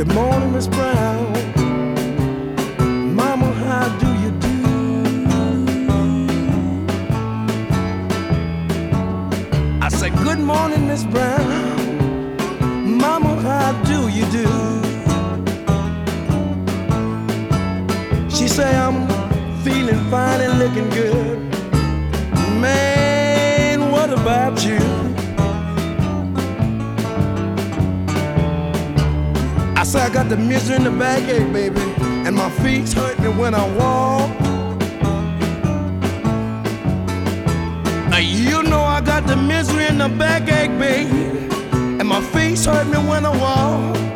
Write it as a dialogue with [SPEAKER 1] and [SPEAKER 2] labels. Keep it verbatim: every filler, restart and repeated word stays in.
[SPEAKER 1] Good morning, Miss Brown. Mama, how do you do? I said, good morning, Miss Brown. Mama, how do you do? She say, I'm feeling fine and looking good. Man, what about you? I say I got the misery in the backache, baby, and my feet's hurt me when I walk. Uh, you know I got the misery in the backache, baby, and my feet's hurt me when I walk.